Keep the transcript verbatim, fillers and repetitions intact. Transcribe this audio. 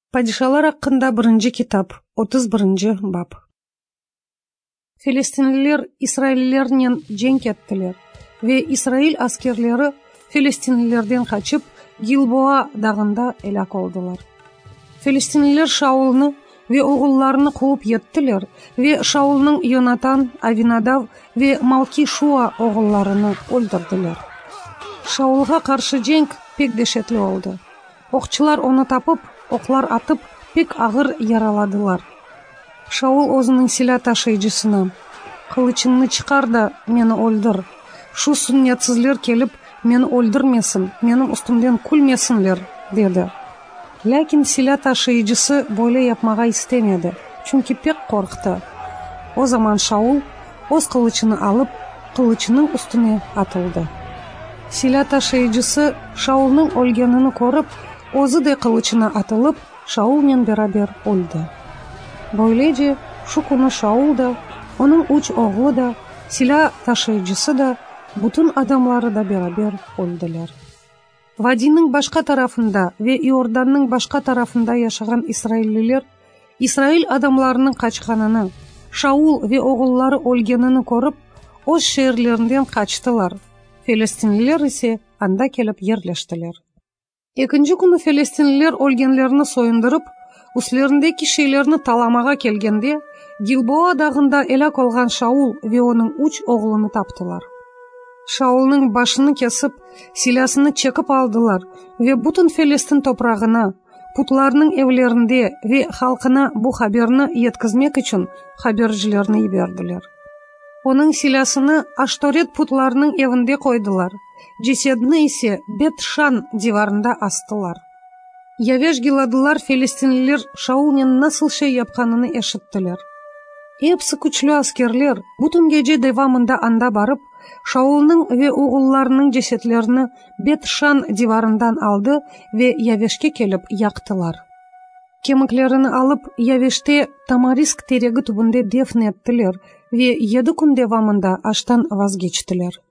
Падишалар хакында биринчи китап, отуз биринчи бап. Филистинлилер Исраиллерден жеңк эттилер ve Исраил аскерлери Филистинлилерден качып Гилбоа дагында элак болдулар. Филистинлилер Шаулны ve оғулларны кууп еттилер ve Шаулның Йонатан, Авинадав ve Малки-Шуа оғулларыны өлтүрдүлөр. Шаулга каршы жеңк пек дешетле болду. Окчулар оны тапып, оклар атып, пек агыр яраладылар. Шаул өзүнүн сила ташыйчысына: "Кылычыңны чыкар да мени өлтүр. Шу сүннетсизлер келип мени өлтүрмесин, менин устумден күлмесинлер", деди. Ләкин сила ташыйчысы бойлай yapмага истемеди, чүнки пек коркты. О заман Шаул өз кылычын алып, кылычынын үстүнө атылды. Сила ташыйчысы Шаулдун өлгөнүн көрүп, өзү да кылычына атылып, Шаул менен берабер өлдү. Бойлайчы, шу күнү Шаул да, onun үч оғлы да, сила ташыйчысы да, бүтүн адамлары да берабер өлдүлөр. Вадинин башка тарафында ve Иорданның башка тарафында жашаган Исраиллилер Исраил адамларынын качканын, Шаул ve оғуллары өлгөнүн көрүп, өз шээрлеринен качтылар. Филистинлилер исе анда келип жерлештилер. Экинчи күнү филистинлилер өлгөнлөрүнү союндуруп, үслөрүндө кишилерни таламага келгенде, Гилбоа дагында элак болгон Шаул ve onun үч оғлуну таптылар. Шаулдун башын кесип, силасын чекип алдылар ve бүтүн Филистин топрагына, путларынын эвлеринде ve халкына бу хаберни жеткизмек үчүн хаберчилерни жибердилер. Onun силасын Ашторет путларынын эвинде койдулар. Жеседни исе Бет-Шан диварында астылар. Явеш гиладылар филистинлилер Шаулнын насыл шей япканын эшиттилер. Эпси күчлүү аскерлер бүтүн кече девамында анда барып, Шаулдун ve оғулларынын жесетлерини Бет-Шан диварындан алды ve Явешке келип яктылар. Кемиклерин алып, Явеште Тамариск тереги түбүндө дефн эттилер ve жети күн девамында аштан вазгечтилер.